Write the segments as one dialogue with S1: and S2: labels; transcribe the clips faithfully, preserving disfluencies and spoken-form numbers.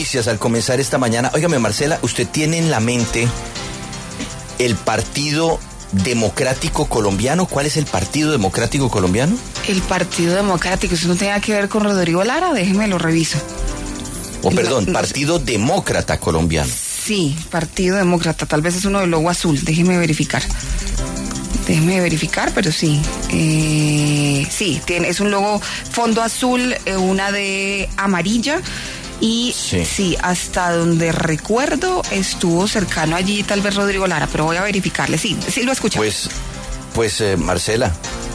S1: Al comenzar esta mañana, óigame Marcela, ¿usted tiene en la mente el Partido Democrático Colombiano? ¿Cuál es el Partido Democrático Colombiano?
S2: El Partido Democrático, ¿eso no tiene que ver con Rodrigo Lara? Déjeme lo reviso.
S1: O oh, perdón,
S2: no, no
S1: Partido sé. Demócrata Colombiano.
S2: Sí, Partido Demócrata, tal vez es uno del logo azul, déjeme verificar. Déjeme verificar, pero sí. Eh, sí, tiene, es un logo fondo azul, eh, una de amarilla. Y sí. sí, hasta donde recuerdo estuvo cercano allí tal vez Rodrigo Lara, pero voy a verificarle. Sí, sí lo escuché.
S1: Pues, pues eh, Marcela,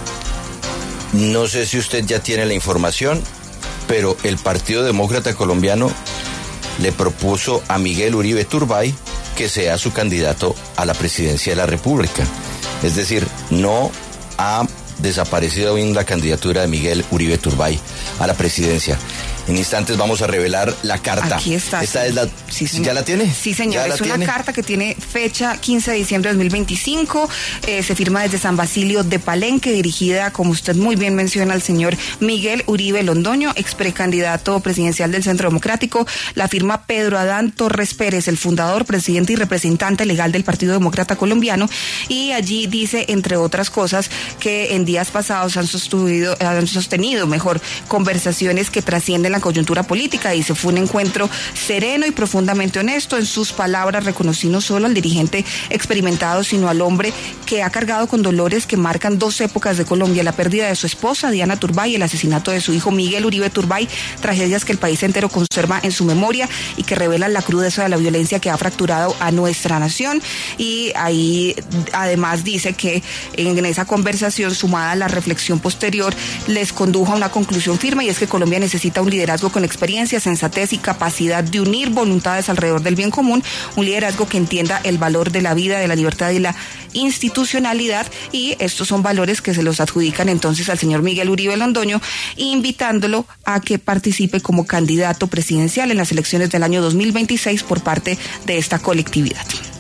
S1: no sé si usted ya tiene la información, pero el Partido Demócrata Colombiano le propuso a Miguel Uribe Turbay que sea su candidato a la presidencia de la República. Es decir, no ha desaparecido aún la candidatura de Miguel Uribe Turbay a la presidencia. En instantes vamos a revelar la carta.
S2: Aquí está.
S1: ¿Esta
S2: sí.
S1: es la,
S2: sí,
S1: ¿Ya la tiene?
S2: Sí, señor. Es una tiene? carta que tiene fecha quince de diciembre de dos mil veinticinco. Eh, se firma desde San Basilio de Palenque, dirigida, como usted muy bien menciona, al señor Miguel Uribe Londoño, ex precandidato presidencial del Centro Democrático. La firma Pedro Adán Torres Pérez, el fundador, presidente y representante legal del Partido Demócrata Colombiano. Y allí dice, entre otras cosas, que en días pasados han sostenido, han sostenido mejor, conversaciones que trascienden la coyuntura política. Dice, fue un encuentro sereno y profundamente honesto. En sus palabras, reconocí no solo al dirigente experimentado, sino al hombre que ha cargado con dolores que marcan dos épocas de Colombia: la pérdida de su esposa, Diana Turbay, y el asesinato de su hijo, Miguel Uribe Turbay, tragedias que el país entero conserva en su memoria y que revelan la crudeza de la violencia que ha fracturado a nuestra nación. Y ahí además dice que en esa conversación, sumada a la reflexión posterior, les condujo a una conclusión firme, y es que Colombia necesita un liderazgo con experiencia, sensatez y capacidad de unir voluntades alrededor del bien común, un liderazgo que entienda el valor de la vida, de la libertad y la institucionalidad. Y estos son valores que se los adjudican entonces al señor Miguel Uribe Londoño, invitándolo a que participe como candidato presidencial en las elecciones del año dos mil veintiséis por parte de esta colectividad.